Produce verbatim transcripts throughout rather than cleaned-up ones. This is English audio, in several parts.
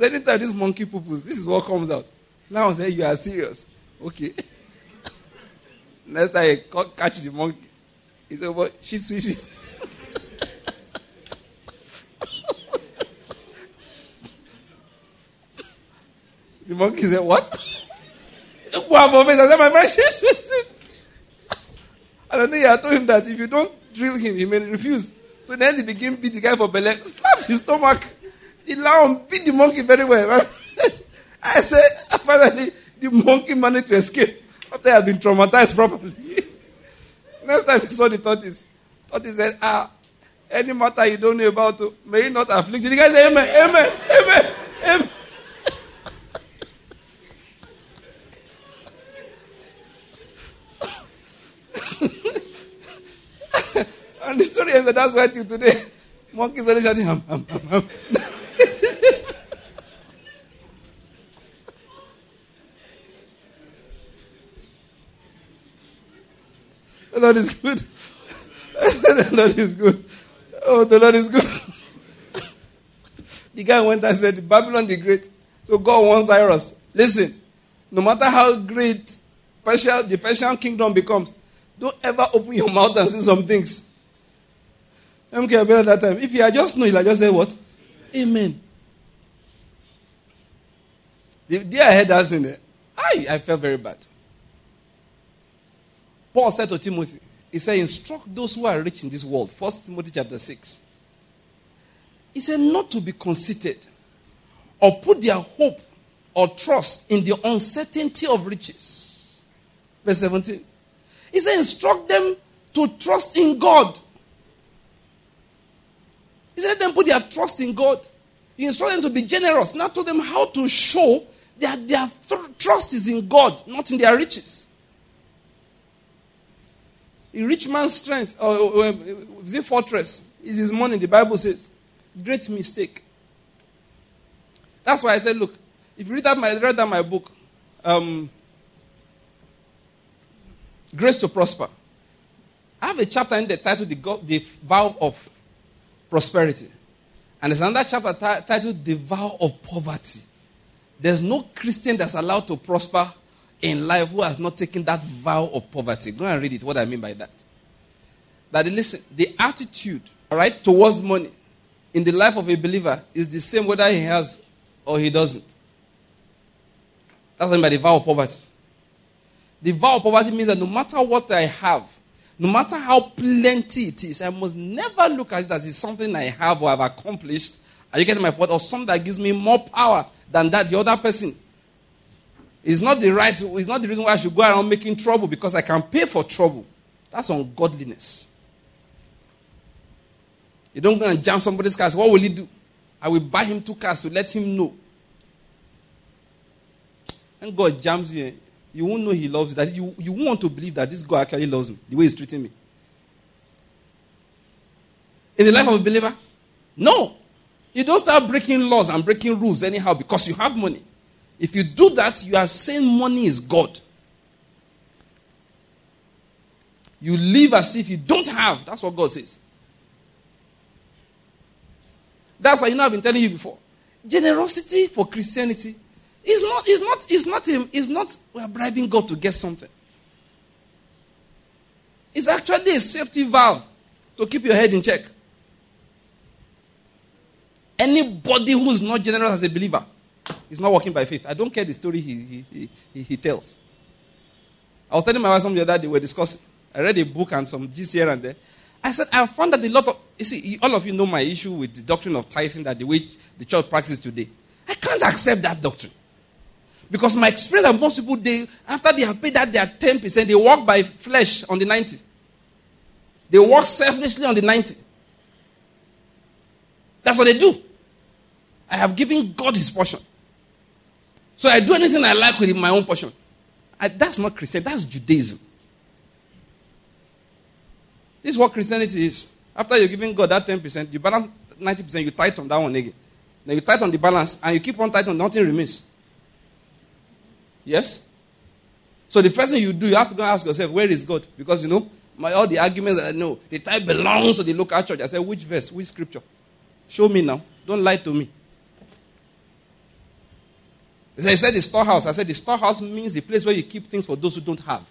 anytime this monkey poo-poos, this is what comes out. Now I say, you are serious. Okay. Next time I catch the monkey. He said, but she switches. The monkey said, what? I said, my man, she switches. And I think I told him that if you don't drill him, he may refuse. So then he began beat the guy for belly, slapped his stomach. The lion beat the monkey very well. I said, finally, the monkey managed to escape after I had been traumatized properly. Next time he saw the tortoise, tortoise said, ah, any matter you don't know about, may it not afflict you. The guy said, amen, amen, amen, amen. And the story ended, that's why till today, monkeys are shouting, hum, hum, hum, hum. The Lord is good. The Lord is good. Oh, the Lord is good. The guy went and said, Babylon the Great. So God wants Cyrus. Listen, no matter how great Persia, the Persian kingdom becomes, don't ever open your mouth and say some things. M K Abiola that time. If you had just know, you had just say what? Amen. The day I heard that thing there, I, I felt very bad. Paul said to Timothy, he said, instruct those who are rich in this world. First Timothy chapter six. He said, not to be conceited or put their hope or trust in the uncertainty of riches. Verse seventeen. He said, instruct them to trust in God. He said, let them put their trust in God. He instructed them to be generous. Now told them how to show that their th- trust is in God, not in their riches. A rich man's strength, or, or, or is it fortress, is his money, the Bible says. Great mistake. That's why I said, look, if you read that my, read that my book, um, Grace to Prosper, I have a chapter in there titled The, God, the Vow of Prosperity. And there's another chapter t- titled The Vow of Poverty. There's no Christian that's allowed to prosper in life who has not taken that vow of poverty. Go and read it, what I mean by that. That, listen, the attitude, all right, towards money in the life of a believer is the same whether he has or he doesn't. That's what I mean by the vow of poverty. The vow of poverty means that no matter what I have, no matter how plenty it is, I must never look at it as it's something I have or I've accomplished. Are you getting my point? Or something that gives me more power than that the other person. It's not the right, it's not the reason why I should go around making trouble because I can pay for trouble. That's ungodliness. You don't go and jam somebody's car. What will he do? I will buy him two cars to let him know. And God jams you. You won't know he loves you. That you, you won't want to believe that this God actually loves me, the way he's treating me. In the life of a believer, no. You don't start breaking laws and breaking rules anyhow because you have money. If you do that, you are saying money is God. You live as if you don't have. That's what God says. That's why, you know, I've been telling you before. Generosity for Christianity is not, is not, is not, is not we are bribing God to get something. It's actually a safety valve to keep your head in check. Anybody who is not generous as a believer is not walking by faith. I don't care the story he, he, he, he tells. I was telling my wife something the other day, we were discussing. I read a book and some gist here and there. I said, I found that a lot of, you see, all of you know my issue with the doctrine of tithing, that the way the church practices today. I can't accept that doctrine. Because my experience that most people, they, after they have paid that their ten percent, they walk by flesh on the ninety. They walk selflessly on the ninety. That's what they do. I have given God his portion. So I do anything I like with my own portion. I, that's not Christianity, that's Judaism. This is what Christianity is. After you're giving God that ten percent, you balance ninety percent, you tithe on that one again. Then you tithe on the balance, and you keep on tithing, nothing remains. Yes? So the first thing you do, you have to go and ask yourself, where is God? Because, you know, my, all the arguments that I know, the tithe belongs to the local church. I said, which verse, which scripture? Show me now. Don't lie to me. He said, he said the storehouse. I said the storehouse means the place where you keep things for those who don't have.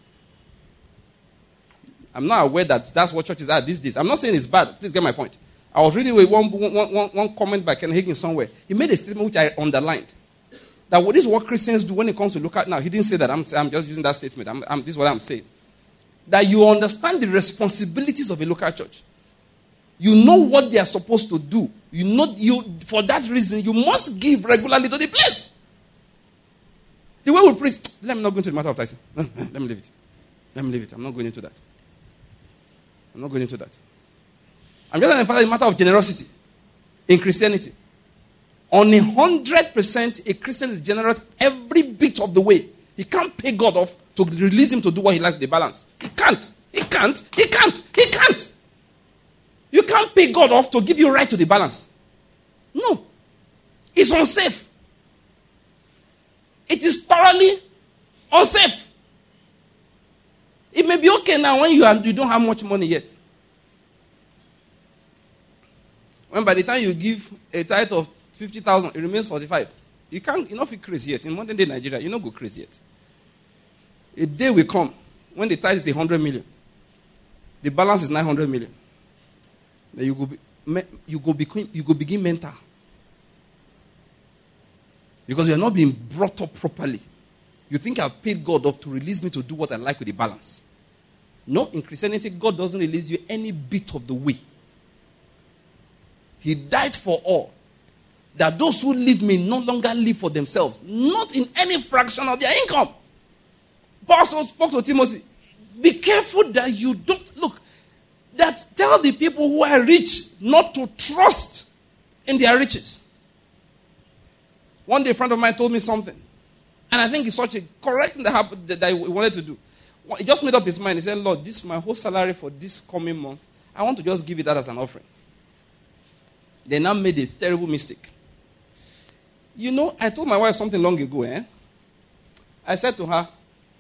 I'm not aware that that's what churches are these days. I'm not saying it's bad. Please get my point. I was reading one, one, one, one comment by Ken Hagin somewhere. He made a statement which I underlined. That what this is what Christians do when it comes to look at now. He didn't say that. I'm, I'm just using that statement. I'm, I'm, this is what I'm saying. That you understand the responsibilities of a local church. You know what they are supposed to do. You know, you for that reason, you must give regularly to the place. The way we preach, let me not go into the matter of title. Let me leave it. Let me leave it. I'm not going into that. I'm not going into that. I'm just emphasizing the matter of generosity in Christianity. On a hundred percent, a Christian is generous every bit of the way. He can't pay God off to release him to do what he likes with the balance. He can't. He can't. He can't. He can't. You can't pay God off to give you right to the balance. No. It's unsafe. It is thoroughly unsafe. It may be okay now when you, are, you don't have much money yet. When by the time you give a tithe of fifty thousand, it remains forty-five. You can't, you're not feel crazy yet. In modern day Nigeria, you're not go crazy yet. A day will come when the tithe is one hundred million. The balance is nine hundred million. Then you go, be, you go, begin, you go begin mental. Because you are not being brought up properly. You think I've paid God off to release me to do what I like with the balance. No, in Christianity, God doesn't release you any bit of the way. He died for all. That those who live may no longer live for themselves. Not in any fraction of their income. Paul spoke to Timothy. Be careful that you don't, look, that tell the people who are rich not to trust in their riches. One day a friend of mine told me something. And I think it's such a correct thing that happened that I wanted to do. He just made up his mind. He said, Lord, this is my whole salary for this coming month. I want to just give it that as an offering. They now made a terrible mistake. You know, I told my wife something long ago. Eh? I said to her,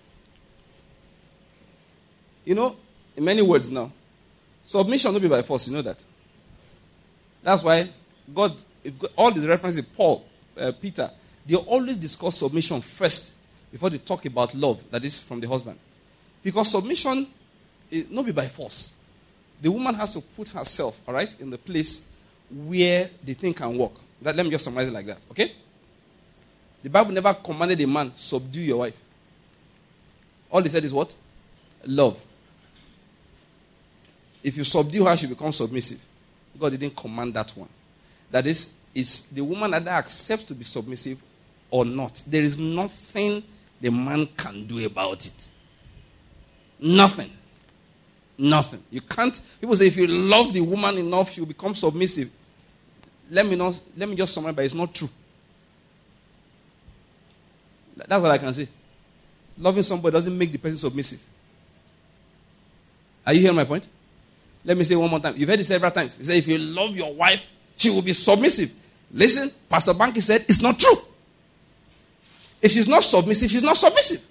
you know, in many words now, submission will be by force. You know that. That's why God, if God all the references, Paul, uh, Peter, they always discuss submission first before they talk about love that is from the husband. Because submission is not be by force. The woman has to put herself, all right, in the place where the thing can work. That, let me just summarize it like that, okay? The Bible never commanded a man, subdue your wife. All he said is what? Love. If you subdue her, she becomes submissive. God didn't command that one. That is, it's the woman either accepts to be submissive or not. There is nothing the man can do about it. Nothing. Nothing. You can't. People say if you love the woman enough, she will become submissive. Let me not. Let me just summarize, but it's not true. That's what I can say. Loving somebody doesn't make the person submissive. Are you hearing my point? Let me say it one more time. You've heard it several times. He said, if you love your wife, she will be submissive. Listen, Pastor Banky said it's not true. If she's not submissive, she's not submissive.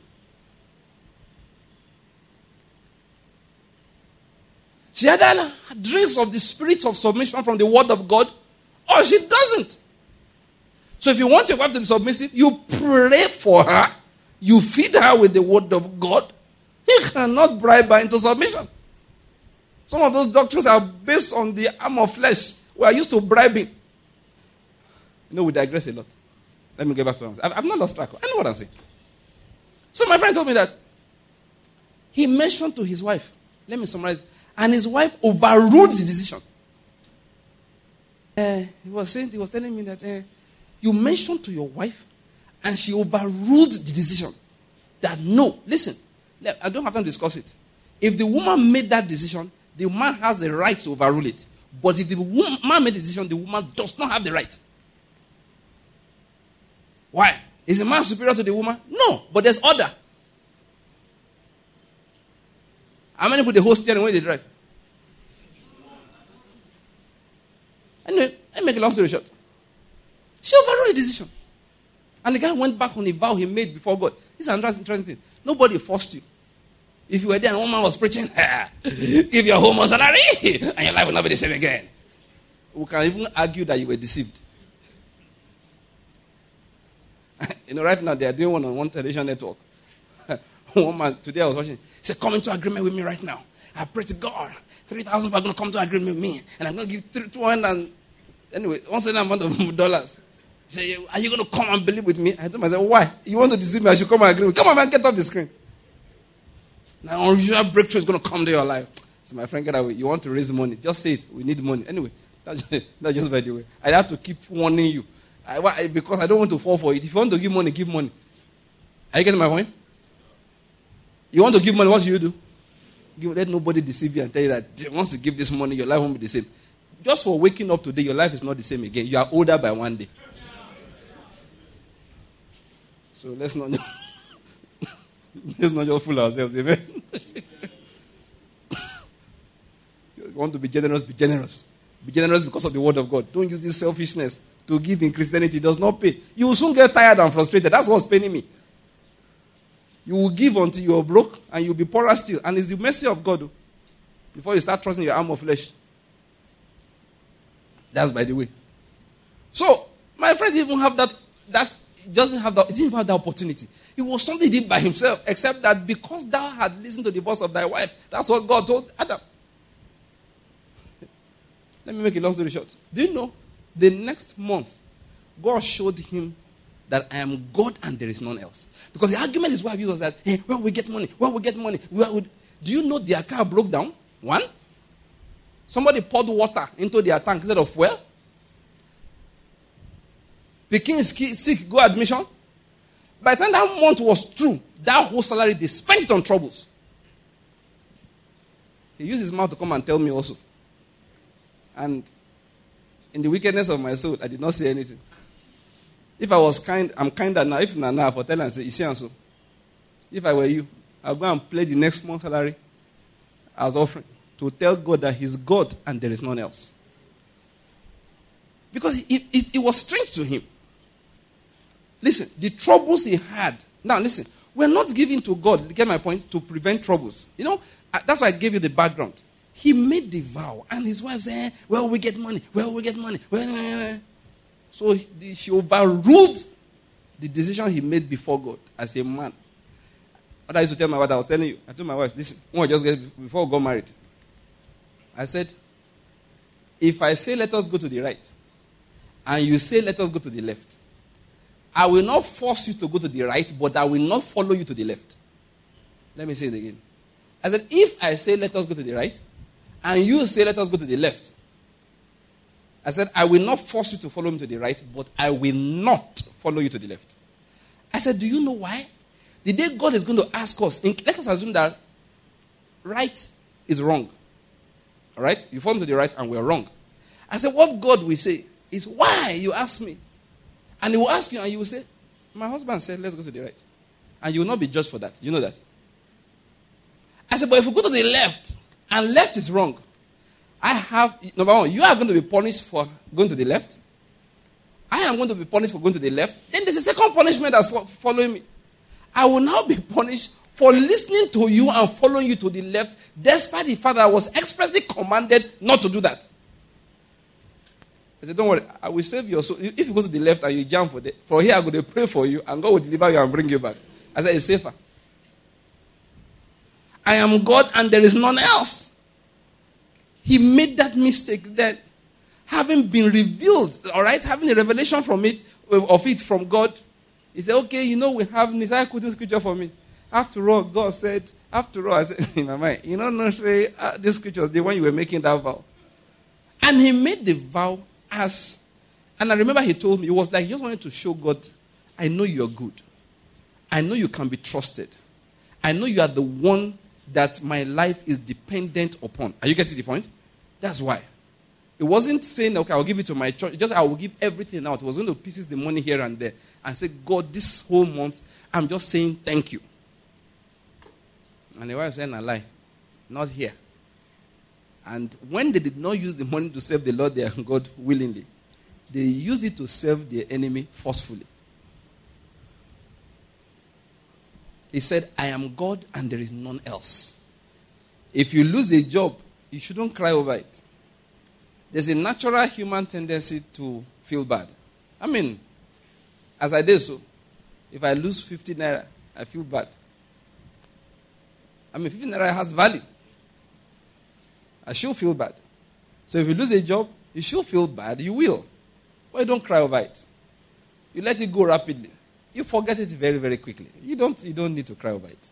She either drinks of the spirit of submission from the word of God, or she doesn't. So if you want your wife to be submissive, you pray for her. You feed her with the word of God. You cannot bribe her into submission. Some of those doctrines are based on the arm of flesh. We are used to bribing. You know, we digress a lot. Let me get back to what I'm saying. I've not lost track. I know what I'm saying. So my friend told me that he mentioned to his wife, let me summarize, and his wife overruled the decision. Uh, he was saying, he was telling me that uh, you mentioned to your wife, and she overruled the decision. That no, listen, I don't have time to discuss it. If the woman made that decision, the man has the right to overrule it. But if the woman made the decision, the woman does not have the right. Why? Is the man superior to the woman? No, but there's order. How many put the whole steering when they drive? Anyway, let me make a long story short. She overruled the decision. And the guy went back on a vow he made before God. This is another interesting thing. Nobody forced you. If you were there and one man was preaching, give your home a salary, and your life will not be the same again. We can even argue that you were deceived. You know, right now they are doing one on one television network. One man, today I was watching, he said, come into agreement with me right now. I pray to God. three thousand people are going to come to agreement with me. And I'm going to give two hundred and, anyway, one certain amount of dollars. He said, are you going to come and believe with me? I told myself, why? You want to deceive me? I should come and agree with you. Come on, man, get off the screen. Now, unusual breakthrough is going to come to your life. So my friend, get away. You want to raise money. Just say it. We need money. Anyway, that's just, that's just by the way. I have to keep warning you. I, because I don't want to fall for it. If you want to give money, give money. Are you getting my point? You want to give money, what should you do? Give, let nobody deceive you and tell you that once you give this money, your life won't be the same. Just for waking up today, your life is not the same again. You are older by one day. So let's not, let's not just fool ourselves. Amen. You want to be generous, be generous. Be generous because of the word of God. Don't use this selfishness to give in Christianity. It does not pay. You will soon get tired and frustrated. That's what's paining me. You will give until you are broke and you'll be poorer still. And it's the mercy of God before you start trusting your arm of flesh. That's by the way. So, my friend didn't even have that, that doesn't have that, he didn't have that opportunity. It was something he did by himself, except that because thou had listened to the voice of thy wife, that's what God told Adam. Let me make a long story short. Do you know, the next month, God showed him that I am God and there is none else. Because the argument is why he was that, hey, where will we get money? Where will we get money? Where would... Do you know their car broke down? One. Somebody poured water into their tank instead of fuel. The king is sick, go admission. By the time that month was through, that whole salary, they spent it on troubles. He used his mouth to come and tell me also. And in the wickedness of my soul, I did not say anything. If I was kind, I'm kinder now. If not now, I will tell and say, you see, and so. If I were you, I'll go and play the next month's salary as offering to tell God that he's God and there is none else. Because it, it, it was strange to him. Listen, the troubles he had. Now, listen, we're not giving to God, you get my point, to prevent troubles. You know, that's why I gave you the background. He made the vow, and his wife said, eh, where will we get money? Where will we get money? Where... So she overruled the decision he made before God as a man. What I used to tell my wife, I was telling you, I told my wife, listen, when I just get, before I got married, I said, if I say let us go to the right, and you say let us go to the left, I will not force you to go to the right, but I will not follow you to the left. Let me say it again. I said, if I say let us go to the right, and you say let us go to the left, I said, I will not force you to follow me to the right, but I will not follow you to the left. I said, do you know why? The day God is going to ask us, in, let us assume that right is wrong. All right? You follow me to the right and we're wrong. I said, what God will say is, why you ask me? And he will ask you and you will say, my husband said, let's go to the right. And you will not be judged for that. Do you know that? I said, but if we go to the left, and left is wrong, I have, number one, you are going to be punished for going to the left. I am going to be punished for going to the left. Then there's a second punishment that's following me. I will now be punished for listening to you and following you to the left, despite the fact that I was expressly commanded not to do that. I said, don't worry, I will save your soul. If you go to the left and you jump for the, for here, I'm going to pray for you, and God will deliver you and bring you back. I said, it's safer. I am God and there is none else. He made that mistake then. Having been revealed, all right, having a revelation from it, of it from God, he said, okay, you know, we have this. I quoted scripture for me. After all, God said, after all, I said in my mind, you know, no, say, uh, this scripture was the one you were making that vow. And he made the vow as, and I remember he told me, it was like he just wanted to show God, I know you're good. I know you can be trusted. I know you are the one that my life is dependent upon. Are you getting the point? That's why. It wasn't saying, okay, I'll give it to my church. Just I will give everything out. It was going to pieces the money here and there. And say, God, this whole month, I'm just saying thank you. And the wife said, a lie. Not here. And when they did not use the money to serve the Lord their God willingly, they used it to serve their enemy forcefully. He said, I am God and there is none else. If you lose a job, you shouldn't cry over it. There's a natural human tendency to feel bad. I mean, as I did so, If I lose fifty naira, I feel bad. I mean, fifty naira has value. I should feel bad. So if you lose a job, you should feel bad. You will. But you don't cry over it. You let it go rapidly. You forget it very, very quickly. You don't, you don't need to cry over it.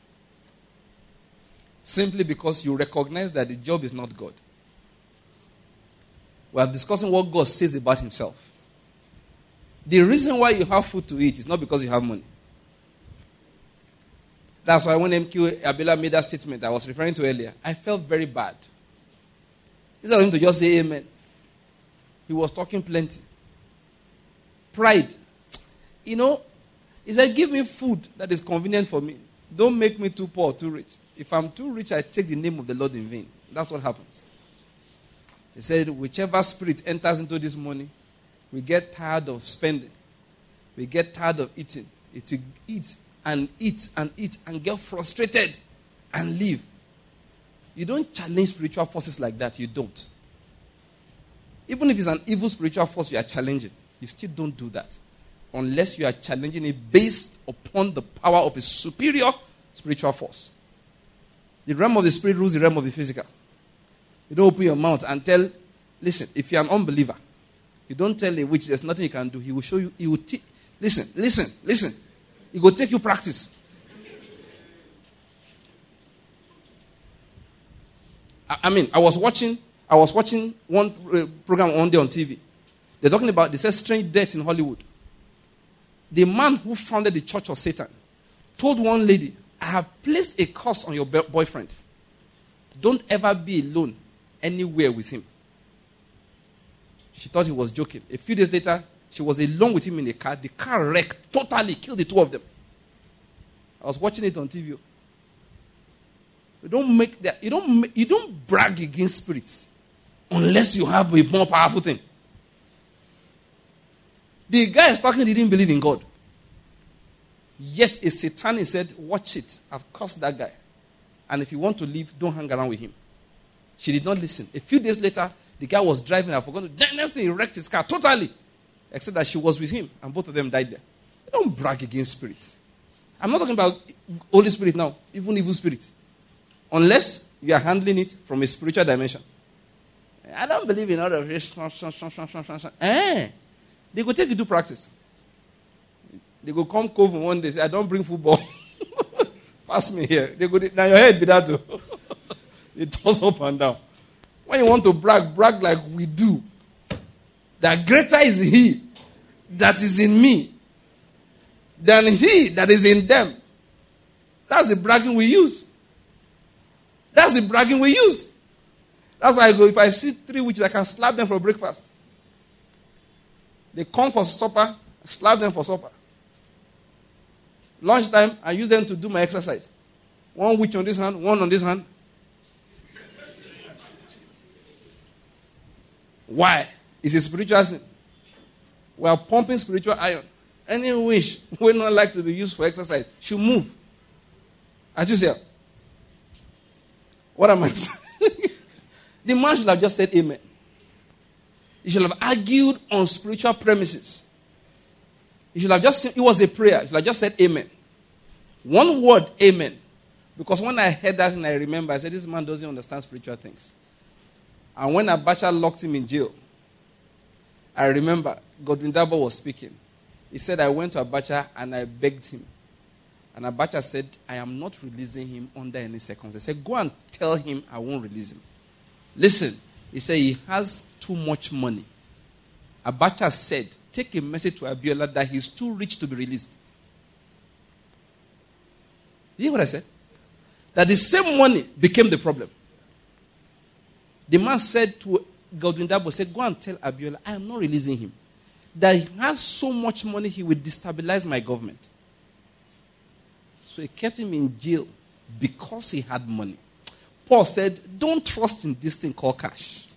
Simply because you recognize that the job is not God. We are discussing what God says about himself. The reason why you have food to eat is not because you have money. That's why when M Q Abiola made that statement I was referring to earlier, I felt very bad. Instead of him to just say amen, he was talking plenty. Pride. You know, he said, give me food that is convenient for me. Don't make me too poor or too rich. If I'm too rich, I take the name of the Lord in vain. That's what happens. He said, whichever spirit enters into this money, we get tired of spending. We get tired of eating. It will eat and eat and eat and get frustrated and leave. You don't challenge spiritual forces like that. You don't. Even if it's an evil spiritual force you are challenging, you still don't do that. Unless you are challenging it based upon the power of a superior spiritual force. The realm of the spirit rules the realm of the physical. You don't open your mouth and tell, listen, if you're an unbeliever, you don't tell a witch there's nothing you can do. He will show you, he will te- listen, listen, listen. He will take you practice. I, I mean, I was watching, I was watching one uh, program one day on T V. They're talking about, they said strange deaths in Hollywood. The man who founded the Church of Satan told one lady, I have placed a curse on your be- boyfriend. Don't ever be alone anywhere with him. She thought he was joking. A few days later, she was alone with him in a car. The car wrecked, totally killed the two of them. I was watching it on T V. You don't make that. You don't. Make, you don't brag against spirits unless you have a more powerful thing. The guy is talking. He didn't believe in God. Yet a Satan said, "Watch it. I've cursed that guy, and if you want to leave, don't hang around with him." She did not listen. A few days later, the guy was driving. I forgot to. Next thing, he wrecked his car totally, except that she was with him, and both of them died there. You don't brag against spirits. I'm not talking about Holy Spirit now, even evil spirits. Unless you are handling it from a spiritual dimension. I don't believe in all of this. Eh? They go take you to practice. They go come cove one day, say, I don't bring football. Pass me here. They go, now your head be that too. It toss up and down. When you want to brag, brag like we do. That greater is he that is in me than he that is in them. That's the bragging we use. That's the bragging we use. That's why I go, if I see three witches, I can slap them for breakfast. They come for supper, I slap them for supper. Lunchtime, I use them to do my exercise. One witch on this hand, one on this hand. Why? It's a spiritual thing. We are pumping spiritual iron. Any witch who would not like to be used for exercise should move. As you say. What am I saying? The man should have just said amen. He should have argued on spiritual premises. He should have just, it was a prayer. He should have just said amen. One word, amen. Because when I heard that and I remember, I said, this man doesn't understand spiritual things. And when Abacha locked him in jail, I remember Godwin Dabo was speaking. He said, I went to Abacha and I begged him. And Abacha said, I am not releasing him under any circumstances. I said, go and tell him I won't release him. Listen, he said he has too much money. Abacha said, take a message to Abiola that he's too rich to be released. Did you hear what I said? That the same money became the problem. The man said to Godwin Dabo, said, go and tell Abiola, I am not releasing him. That he has so much money, he will destabilize my government. So he kept him in jail because he had money. Paul said, don't trust in this thing called cash.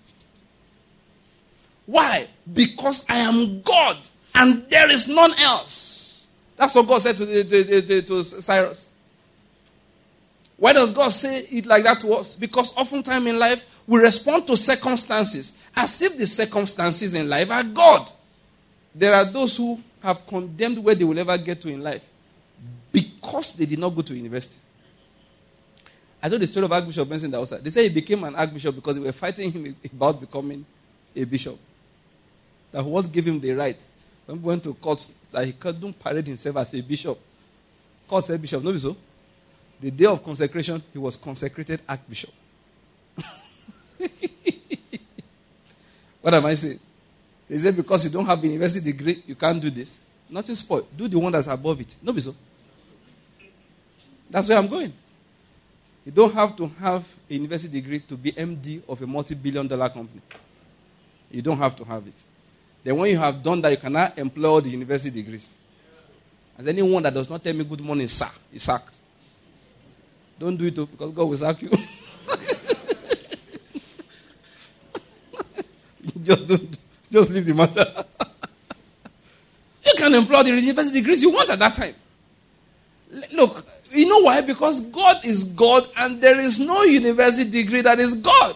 Why? Because I am God and there is none else. That's what God said to, the, to, to, to Cyrus. Why does God say it like that to us? Because oftentimes in life, we respond to circumstances as if the circumstances in life are God. There are those who have condemned where they will ever get to in life because they did not go to university. I told the story of Archbishop Benson Idahosa. They say he became an archbishop because they were fighting him about becoming a bishop. That what gave him the right. Some people went to court that he couldn't parade himself as a bishop. Court said bishop, no be so. The day of consecration, he was consecrated archbishop. What am I saying? They say because you don't have a university degree, you can't do this. Nothing spoiled. Do the one that's above it. No be so. That's where I'm going. You don't have to have a university degree to be M D of a multi-billion dollar company. You don't have to have it. Then when you have done that, you cannot employ all the university degrees. As anyone that does not tell me good morning, sir, is sacked. Don't do it because God will sack you. just don't, just leave the matter. You can employ the university degrees you want at that time. Look, you know why? Because God is God and there is no university degree that is God.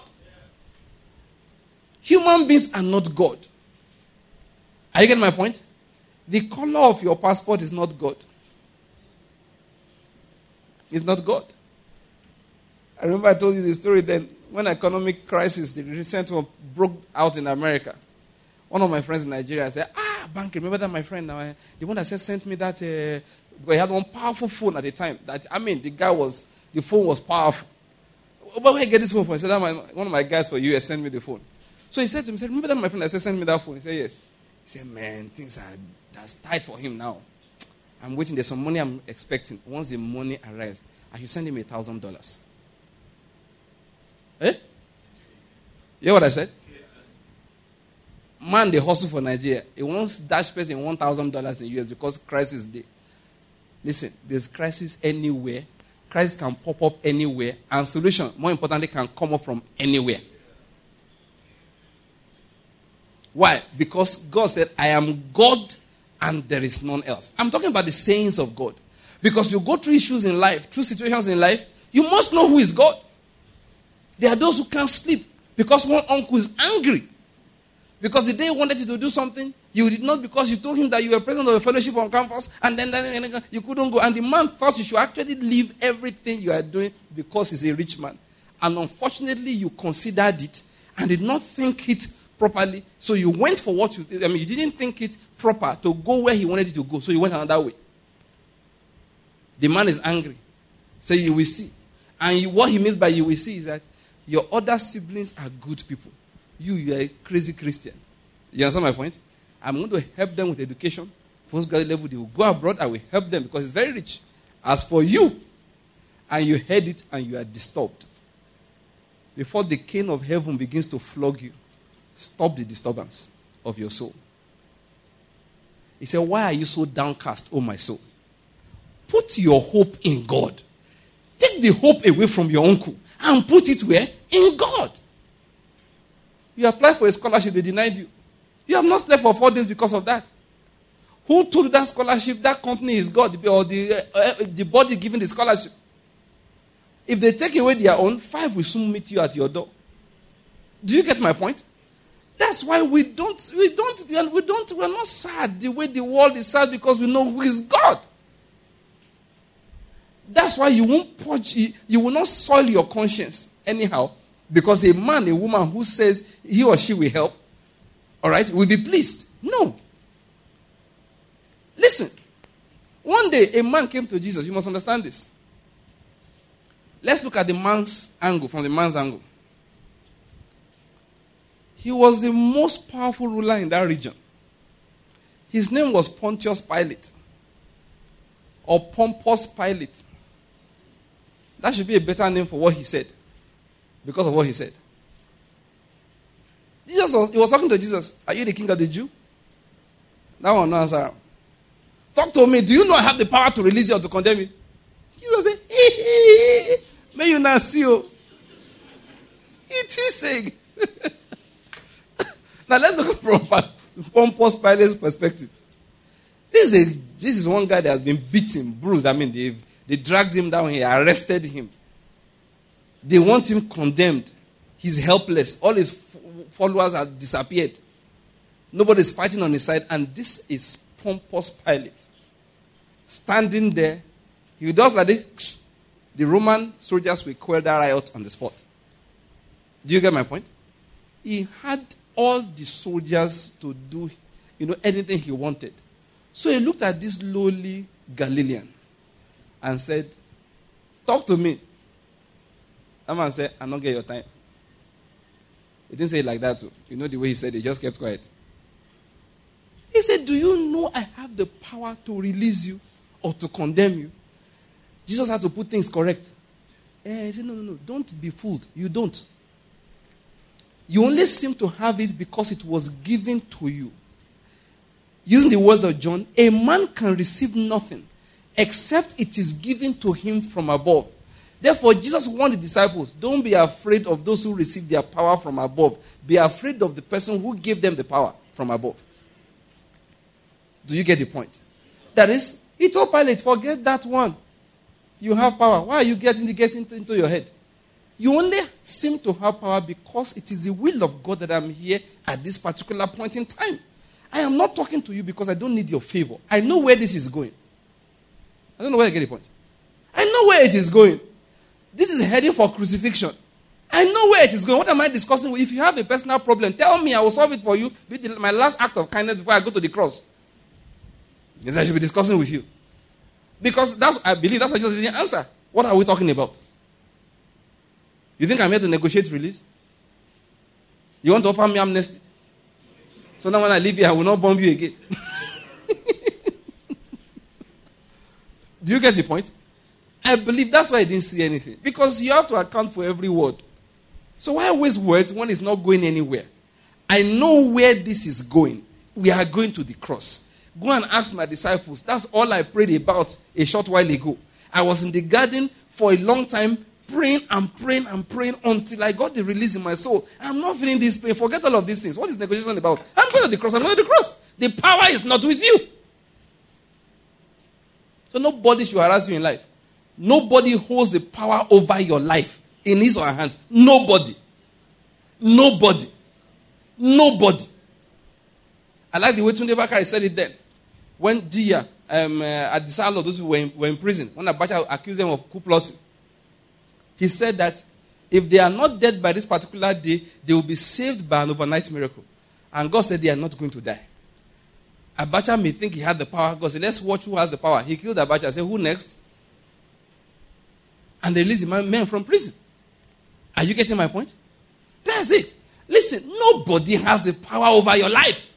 Human beings are not God. Are you getting my point? The color of your passport is not God. It's not God. I remember I told you the story then when economic crisis, the recent one, broke out in America. One of my friends in Nigeria said, ah, bank, remember that my friend, now, the one that said, sent me that, uh, he had one powerful phone at the time. That I mean, the guy was, the phone was powerful. Where did I get this phone from? He said, that my, one of my guys for U S sent me the phone. So he said to me, he said, remember that my friend that said, send me that phone? He said, yes. He said, man, things are that's tight for him now. I'm waiting. There's some money I'm expecting. Once the money arrives, I should send him a thousand dollars. Eh? You hear what I said? Yes, man, they hustle for Nigeria. He wants dash person one thousand dollars in U S because crisis day. Listen, there's crisis anywhere. Crisis can pop up anywhere. And solution, more importantly, can come up from anywhere. Why? Because God said, I am God and there is none else. I'm talking about the sayings of God. Because you go through issues in life, through situations in life, you must know who is God. There are those who can't sleep because one uncle is angry. Because the day he wanted you to do something, you did not because you told him that you were president of a fellowship on campus and then, then, then you couldn't go. And the man thought you should actually leave everything you are doing because he's a rich man. And unfortunately, you considered it and did not think it properly. So you went for what you, I mean, you didn't think it proper to go where he wanted you to go. So you went another way. The man is angry. So you will see. And you, what he means by you will see is that your other siblings are good people. You, you are a crazy Christian. You understand my point? I'm going to help them with education. Postgraduate level, they will go abroad. I will help them because it's very rich. As for you, and you heard it and you are disturbed, before the cane of heaven begins to flog you, stop the disturbance of your soul. He said, why are you so downcast, oh my soul? Put your hope in God. Take the hope away from your uncle and put it where? In God. You applied for a scholarship, they denied you. You have not slept for four days because of that. Who told you that scholarship? That company is God, or the, uh, the body giving the scholarship. If they take away their own, five will soon meet you at your door. Do you get my point? That's why we don't, we don't, we, are, we don't, we're not sad the way the world is sad because we know who is God. That's why you won't purge, you will not soil your conscience anyhow because a man, a woman who says he or she will help, all right, will be pleased. No. Listen. One day, a man came to Jesus. You must understand this. Let's look at the man's angle, from the man's angle. He was the most powerful ruler in that region. His name was Pontius Pilate. Or Pompous Pilate. That should be a better name for what he said. Because of what he said. Jesus was, he was talking to Jesus. Are you the king of the Jew? That one, no answer. Talk to me. Do you know I have the power to release you or to condemn you? Jesus said, hee hee, may you not see you. It is saying. Now let's look from Pompous Pilate's perspective. This is, a, this is one guy that has been beaten, bruised. I mean, they they dragged him down here, arrested him. They want him condemned. He's helpless. All his followers have disappeared. Nobody's fighting on his side. And this is pompous Pilate standing there. He does like this. The Roman soldiers will quell that riot on the spot. Do you get my point? He had all the soldiers to do, you know, anything he wanted. So he looked at this lowly Galilean and said, talk to me. That man said, I don't get your time. He didn't say it like that too. You know the way he said it, he just kept quiet. He said, do you know I have the power to release you or to condemn you? Jesus had to put things correct. Eh, he said, no, no, no, don't be fooled. You don't. You only seem to have it because it was given to you. Using the words of John, a man can receive nothing except it is given to him from above. Therefore, Jesus warned the disciples, don't be afraid of those who receive their power from above. Be afraid of the person who gave them the power from above. Do you get the point? That is, he told Pilate, forget that one. You have power. Why are you getting the getting into your head? You only seem to have power because it is the will of God that I'm here at this particular point in time. I am not talking to you because I don't need your favor. I know where this is going. I don't know where you get the point. I know where it is going. This is heading for crucifixion. I know where it is going. What am I discussing? If you have a personal problem, tell me. I will solve it for you. Be the, my last act of kindness before I go to the cross. Yes, I should be discussing with you. Because that's, I believe that's what Jesus didn't answer. What are we talking about? You think I'm here to negotiate release? You want to offer me amnesty? So now when I leave here, I will not bomb you again. Do you get the point? I believe that's why I didn't see anything. Because you have to account for every word. So why waste words when it's not going anywhere? I know where this is going. We are going to the cross. Go and ask my disciples. That's all I prayed about a short while ago. I was in the garden for a long time, praying and praying and praying until I got the release in my soul. I'm not feeling this pain. Forget all of these things. What is negotiation about? I'm going to the cross. I'm going to the cross. The power is not with you. So nobody should harass you in life. Nobody holds the power over your life in his or her hands. Nobody. Nobody. Nobody. I like the way Tunde Bakari said it then. When Dia, um, uh, at the Salo, those who were in, were in prison, when Abacha accused them of coup plotting, he said that if they are not dead by this particular day, they will be saved by an overnight miracle. And God said they are not going to die. Abacha may think he had the power. God said, let's watch who has the power. He killed Abacha. I said, who next? And they released the men from prison. Are you getting my point? That's it. Listen, nobody has the power over your life.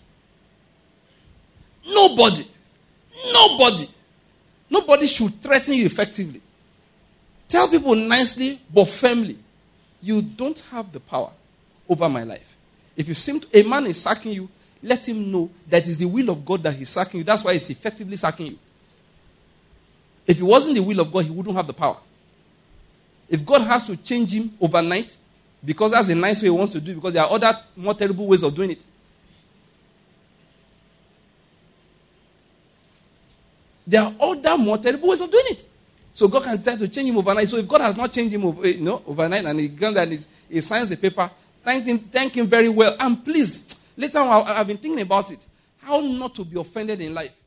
Nobody. Nobody. Nobody should threaten you effectively. Tell people nicely but firmly, you don't have the power over my life. If you seem to, a man is sacking you, let him know that it's the will of God that he's sacking you. That's why he's effectively sacking you. If it wasn't the will of God, he wouldn't have the power. If God has to change him overnight, because that's a nice way he wants to do it, because there are other more terrible ways of doing it. There are other more terrible ways of doing it. So God can decide to change him overnight. So if God has not changed him over, you know, overnight and he comes and he signs the paper, thank him, thank him very well. And please, later on, I've been thinking about it. How not to be offended in life.